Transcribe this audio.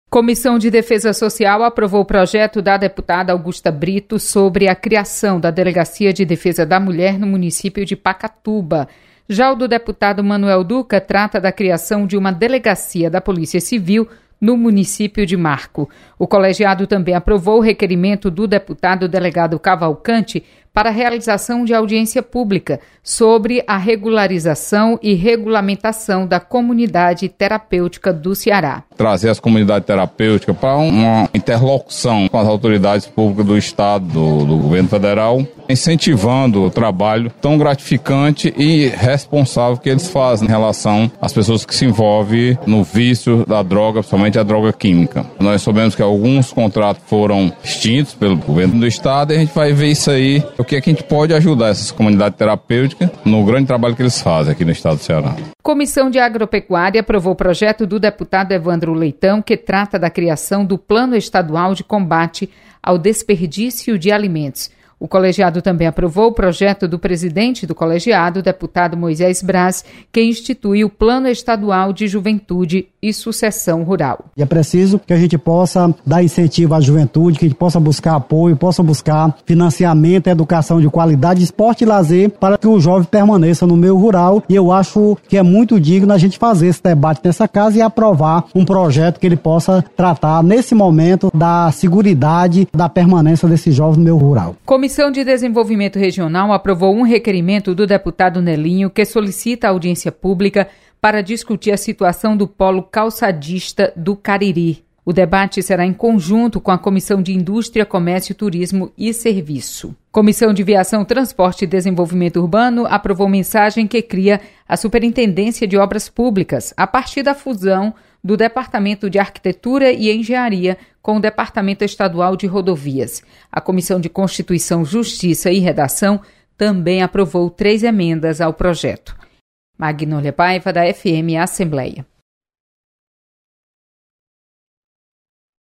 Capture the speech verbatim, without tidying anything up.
Comissão de Defesa Social aprovou o projeto da deputada Augusta Brito sobre a criação da Delegacia de Defesa da Mulher no município de Pacatuba. Já o do deputado Manuel Duca trata da criação de uma delegacia da Polícia Civil no município de Marco. O colegiado também aprovou o requerimento do deputado delegado Cavalcante para a realização de audiência pública sobre a regularização e regulamentação da comunidade terapêutica do Ceará. Trazer as comunidades terapêuticas para uma interlocução com as autoridades públicas do Estado, do, do governo federal, incentivando o trabalho tão gratificante e responsável que eles fazem em relação às pessoas que se envolvem no vício da droga, principalmente a droga química. Nós sabemos que alguns contratos foram extintos pelo governo do Estado e a gente vai ver isso aí, o que é que a gente pode ajudar essas comunidades terapêuticas no grande trabalho que eles fazem aqui no Estado do Ceará. Comissão de Agropecuária aprovou o projeto do deputado Evandro Leitão, que trata da criação do Plano Estadual de Combate ao Desperdício de Alimentos. O colegiado também aprovou o projeto do presidente do colegiado, deputado Moisés Braz, que institui o Plano Estadual de Juventude e Sucessão Rural. É preciso que a gente possa dar incentivo à juventude, que a gente possa buscar apoio, possa buscar financiamento, educação de qualidade, esporte e lazer, para que o jovem permaneça no meio rural. E eu acho que é muito digno a gente fazer esse debate nessa casa e aprovar um projeto que ele possa tratar, nesse momento, da seguridade da permanência desse jovem no meio rural. Comissão de Desenvolvimento Regional aprovou um requerimento do deputado Nelinho que solicita a audiência pública para discutir a situação do polo calçadista do Cariri. O debate será em conjunto com a Comissão de Indústria, Comércio, Turismo e Serviço. Comissão de Viação, Transporte e Desenvolvimento Urbano aprovou mensagem que cria a Superintendência de Obras Públicas a partir da fusão do Departamento de Arquitetura e Engenharia com o Departamento Estadual de Rodovias. A Comissão de Constituição, Justiça e Redação também aprovou três emendas ao projeto. Magnólia Paiva, da F M Assembleia.